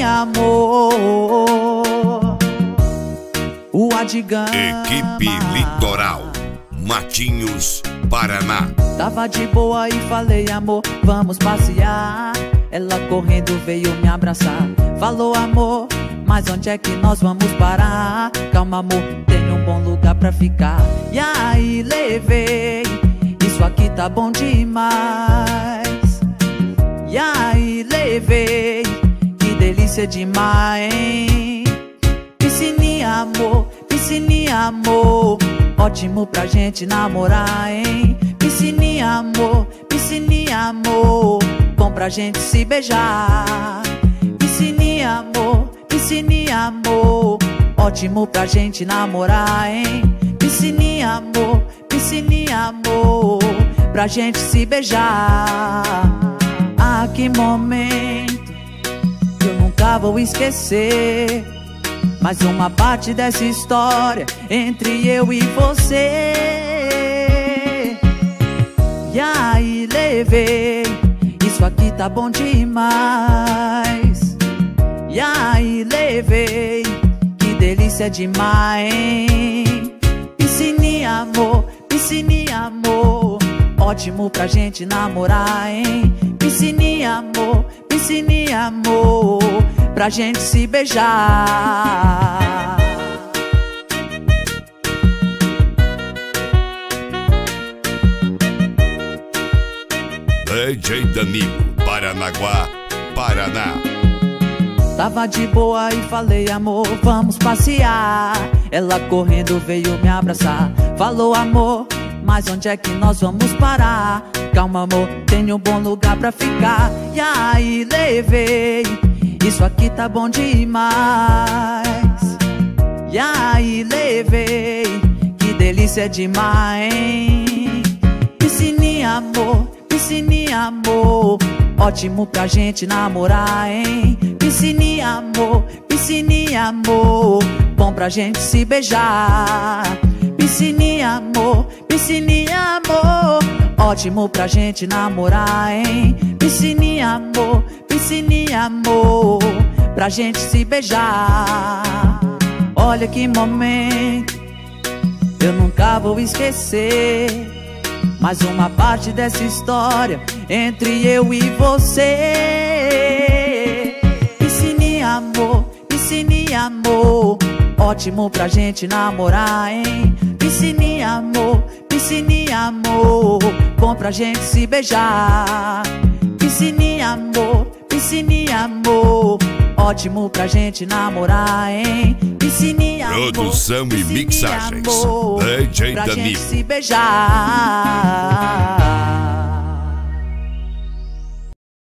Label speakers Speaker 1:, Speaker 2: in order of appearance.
Speaker 1: piscininha, amor. O Adigão.
Speaker 2: Equipe Litoral, Matinhos, Paraná.
Speaker 1: Tava de boa e falei, amor, vamos passear. Ela correndo veio me abraçar. Falou, amor, mas onde é que nós vamos parar? Calma, amor, tem um bom lugar pra ficar. E aí levei, isso aqui tá bom demais. E aí levei, que delícia demais, hein? Piscininha, amor, ótimo pra gente namorar, hein? Piscininha, amor, bom pra gente se beijar. Piscininha, amor, ótimo pra gente namorar, hein? Piscininha, amor, pra gente se beijar. Ah, que momento que eu nunca vou esquecer. Mais uma parte dessa história entre eu e você. E aí levei, isso aqui tá bom demais. E aí levei, que delícia demais, hein? Piscininha, amor, ótimo pra gente namorar, hein? Piscininha, amor, pra gente se beijar.
Speaker 2: DJ Danilo, Paranaguá, Paraná.
Speaker 1: Tava de boa e falei, amor, vamos passear. Ela correndo veio me abraçar. Falou, amor, mas onde é que nós vamos parar? Calma, amor, tem um bom lugar pra ficar. E aí levei, isso aqui tá bom demais. E aí levei, que delícia demais, hein? Piscininha, amor, ótimo pra gente namorar, hein? Piscininha, amor, bom pra gente se beijar. Piscininha, amor, ótimo pra gente namorar, hein? Piscininha, amor, pra gente se beijar. Olha que momento, eu nunca vou esquecer. Mais uma parte dessa história entre eu e você. Piscininha, amor, ótimo pra gente namorar, hein? Piscininha, amor, bom pra gente se beijar. Piscininha, amor, ótimo pra gente namorar, hein? Piscininha,
Speaker 2: produção e mixagens,
Speaker 1: amor,
Speaker 2: DJ
Speaker 1: pra
Speaker 2: Danilo.
Speaker 1: gente se beijar.